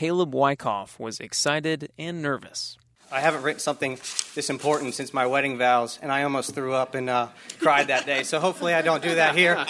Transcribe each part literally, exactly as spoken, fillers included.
Caleb Wyckoff was excited and nervous. I haven't written something this important since my wedding vows, and I almost threw up and uh, cried that day, so hopefully I don't do that here.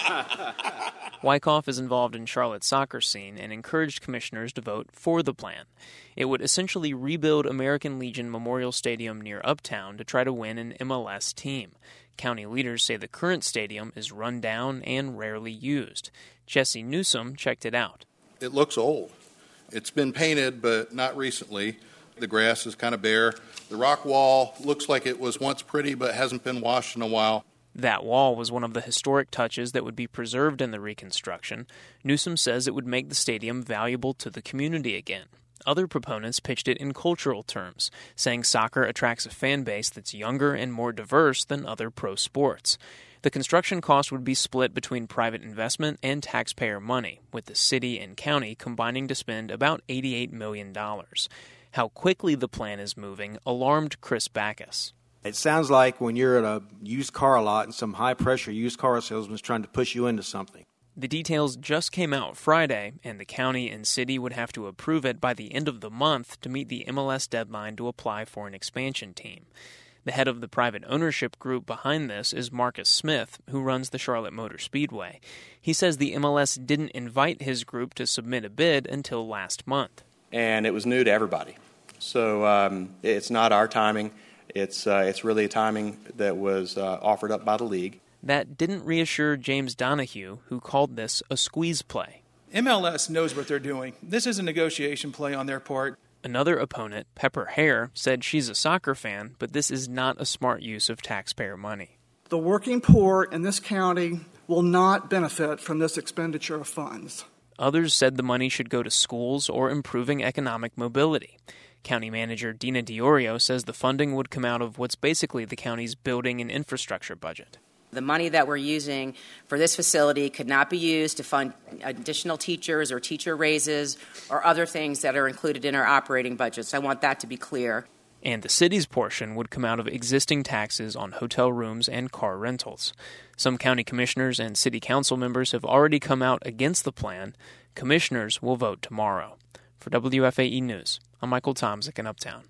Wyckoff is involved in Charlotte's soccer scene and encouraged commissioners to vote for the plan. It would essentially rebuild American Legion Memorial Stadium near Uptown to try to win an M L S team. County leaders say the current stadium is run down and rarely used. Jesse Newsom checked it out. It looks old. It's been painted, but not recently. The grass is kind of bare. The rock wall looks like it was once pretty, but hasn't been washed in a while. That wall was one of the historic touches that would be preserved in the reconstruction. Newsom says it would make the stadium valuable to the community again. Other proponents pitched it in cultural terms, saying soccer attracts a fan base that's younger and more diverse than other pro sports. The construction cost would be split between private investment and taxpayer money, with the city and county combining to spend about eighty-eight million dollars. How quickly the plan is moving alarmed Chris Backus. It sounds like when you're at a used car lot and some high-pressure used car salesman is trying to push you into something. The details just came out Friday, and the county and city would have to approve it by the end of the month to meet the M L S deadline to apply for an expansion team. The head of the private ownership group behind this is Marcus Smith, who runs the Charlotte Motor Speedway. He says the M L S didn't invite his group to submit a bid until last month. And it was new to everybody. So um, it's not our timing. It's uh, it's really a timing that was uh, offered up by the league. That didn't reassure James Donahue, who called this a squeeze play. M L S knows what they're doing. This is a negotiation play on their part. Another opponent, Pepper Hare, said she's a soccer fan, but this is not a smart use of taxpayer money. The working poor in this county will not benefit from this expenditure of funds. Others said the money should go to schools or improving economic mobility. County Manager Dina Diorio says the funding would come out of what's basically the county's building and infrastructure budget. The money that we're using for this facility could not be used to fund additional teachers or teacher raises or other things that are included in our operating budgets. I want that to be clear. And the city's portion would come out of existing taxes on hotel rooms and car rentals. Some county commissioners and city council members have already come out against the plan. Commissioners will vote tomorrow. For W F A E News, I'm Michael Tomzik in Uptown.